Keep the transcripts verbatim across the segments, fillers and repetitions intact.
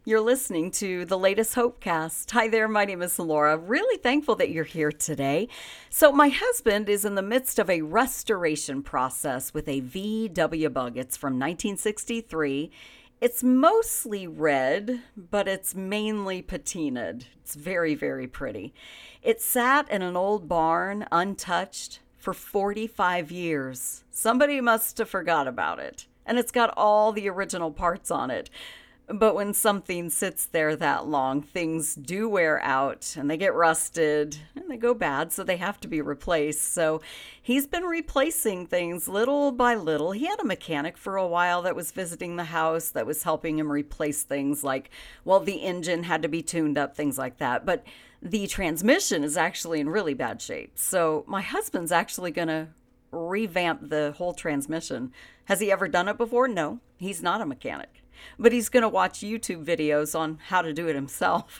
You're listening to the latest Hopecast. Hi there, my name is Laura. Really thankful that you're here today. So, my husband is in the midst of a restoration process with a V W bug. It's from nineteen sixty-three. It's mostly red, but it's mainly patinaed. It's very, very pretty. It sat in an old barn, untouched, for forty-five years. Somebody must have forgot about it. And it's got all the original parts on it. But when something sits there that long, things do wear out and they get rusted and they go bad, so they have to be replaced. So he's been replacing things little by little. He had a mechanic for a while that was visiting the house that was helping him replace things like, well, the engine had to be tuned up, things like that. But the transmission is actually in really bad shape. So my husband's actually going to revamp the whole transmission. Has he ever done it before? No, he's not a mechanic. But he's going to watch YouTube videos on how to do it himself.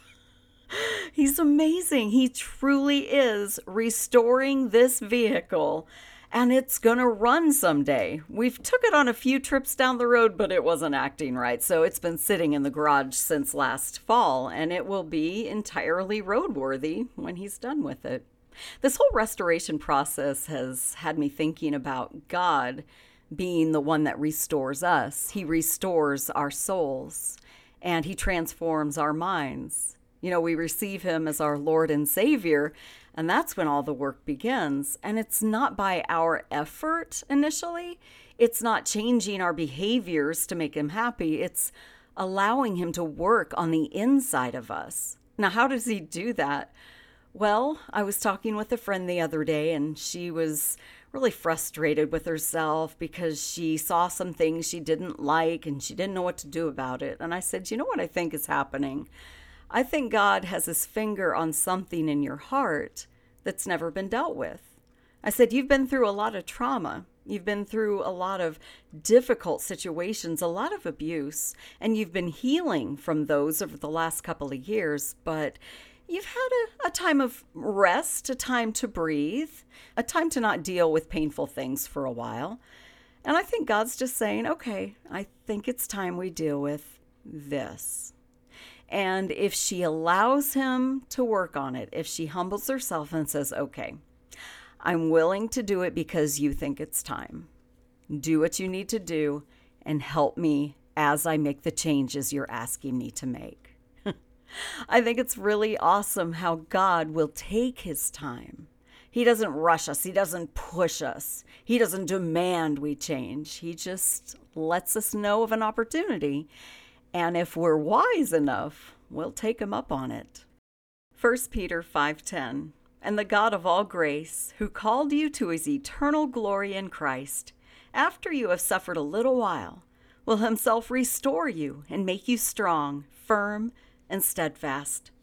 He's amazing. He truly is restoring this vehicle, and it's going to run someday. We've took it on a few trips down the road, but it wasn't acting right. So it's been sitting in the garage since last fall, and it will be entirely roadworthy when he's done with it. This whole restoration process has had me thinking about God being the one that restores us. He restores our souls and he transforms our minds. You know, we receive him as our Lord and Savior, and that's when all the work begins. And it's not by our effort initially. It's not changing our behaviors to make him happy. It's allowing him to work on the inside of us. Now, how does he do that? Well, I was talking with a friend the other day, and she was really frustrated with herself because she saw some things she didn't like and she didn't know what to do about it. And I said, you know what I think is happening? I think God has his finger on something in your heart that's never been dealt with. I said, you've been through a lot of trauma. You've been through a lot of difficult situations, a lot of abuse, and you've been healing from those over the last couple of years, but you've had a, a time of rest, a time to breathe, a time to not deal with painful things for a while. And I think God's just saying, okay, I think it's time we deal with this. And if she allows him to work on it, if she humbles herself and says, okay, I'm willing to do it because you think it's time. Do what you need to do and help me as I make the changes you're asking me to make. I think it's really awesome how God will take his time. He doesn't rush us. He doesn't push us. He doesn't demand we change. He just lets us know of an opportunity. And if we're wise enough, we'll take him up on it. First Peter five ten, and the God of all grace, who called you to his eternal glory in Christ, after you have suffered a little while, will himself restore you and make you strong, firm, and steadfast.